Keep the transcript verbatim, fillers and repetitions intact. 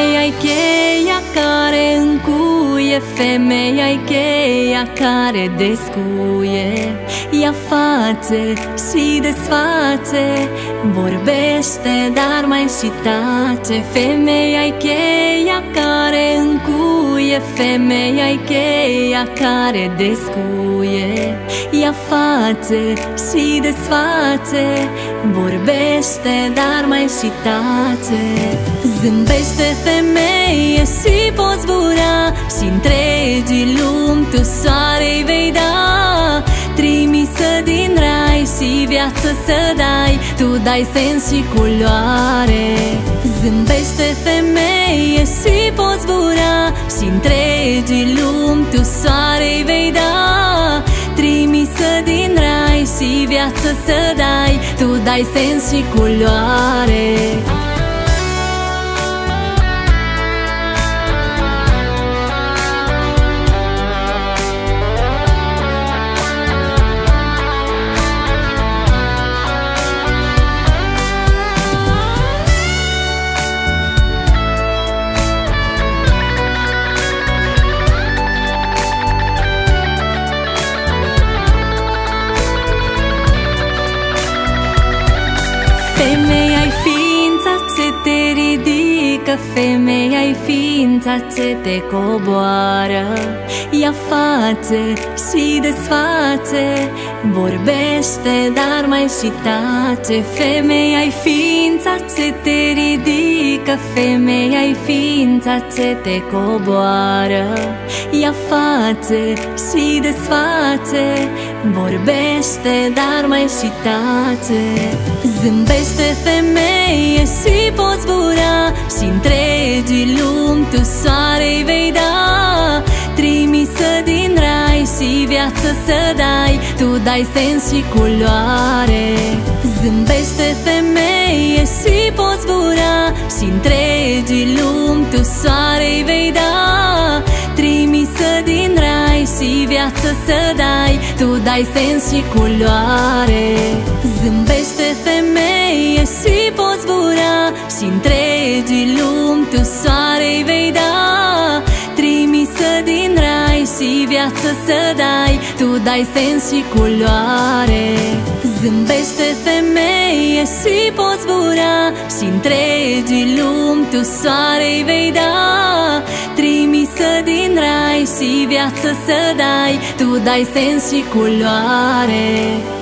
Femeia-i cheia care încuie, femeia-i cheia care descuie. Ea face și desface, vorbește, dar mai și tace. Femeia-i cheia care încuie, femeia-i cheia care descuie. Ea face și desface, vorbește, dar mai și tace. Zâmbește, femeie, și poți zbura, și întregii lumi tu soarei vei da. Trimisă din rai și viață să dai, tu dai sens și culoare. Zâmbește, femeie, și poți zbura, și întregii lumi tu soarei vei da. Trimisă din rai și viață să dai, tu dai sens și culoare. Femeia-i ființa ce te ridică, femeia-i ființa ce te coboară. Ea face și desface, vorbește, dar mai și tace. Femeia-i ființa ce te ridică, femeia-i ființa ce te coboară. Ea face și desface, vorbește, dar mai și tace. Zâmbește, femeie, și poți zbura, și întregii lumi tu soarei vei da. Trimisă din rai și viață să dai, tu dai sens și culoare. Zâmbește, femeie, și poți zbura, și întregii lumi tu soarei vei da. Trimisă din rai și viață să dai, tu dai sens și culoare. Zâmbește, femeie, și poți zbura, și întregii lumi tu soarei vei da. Trimisă din rai și viață să dai, tu dai sens și culoare. Zâmbește, femeie, și poți zbura, și întregii lumi tu soarei vei da. Trimisă din rai și viață să dai, tu dai sens și culoare.